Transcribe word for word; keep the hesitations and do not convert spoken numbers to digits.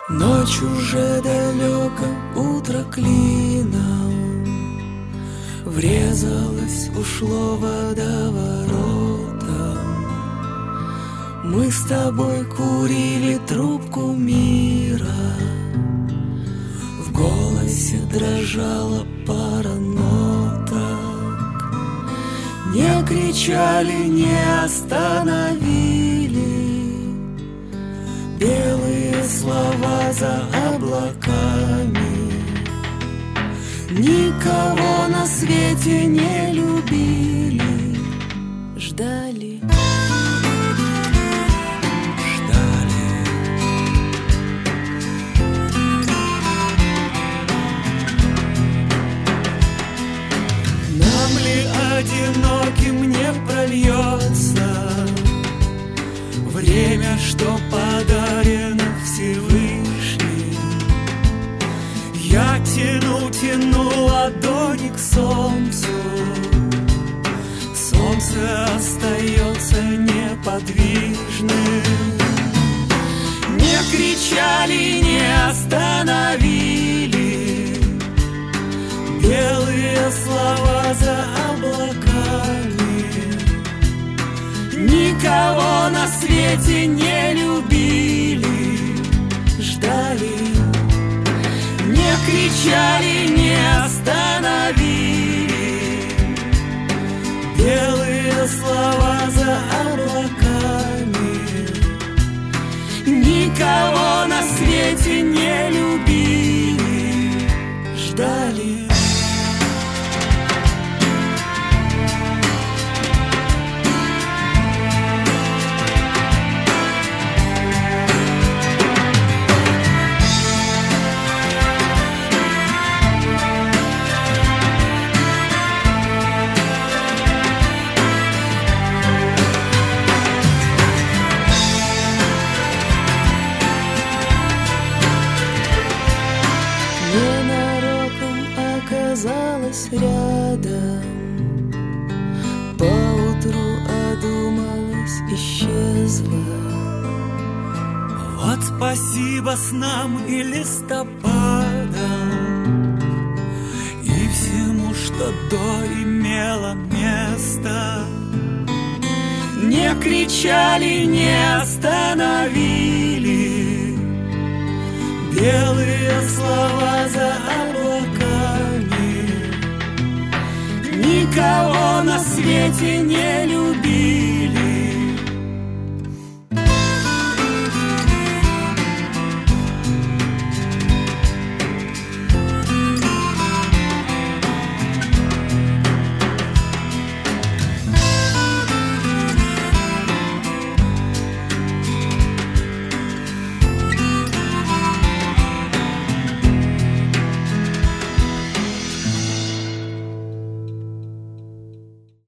Ночь уже далеко, утро клином врезалось, ушло водоворотом. Мы с тобой курили трубку мира, в голосе дрожала пара ноток. Не кричали, не остановили белые слова за облаками. Никого на свете не любили, ждали. Одиноким не прольется время, что подарено Всевышним. Я тяну, тяну ладони к солнцу, солнце остается неподвижным. Не кричали, не остановили белые слова за облаками. Никого на свете не любили, ждали. Не кричали, не остановили белые слова за облаками. Никого на свете не любили, ждали. Оказалась рядом, поутру одумалась, исчезла. Вот спасибо снам и листопадам и всему, что до имело место. Не кричали, не остановили белые слова за облаками. Никого на свете не любили,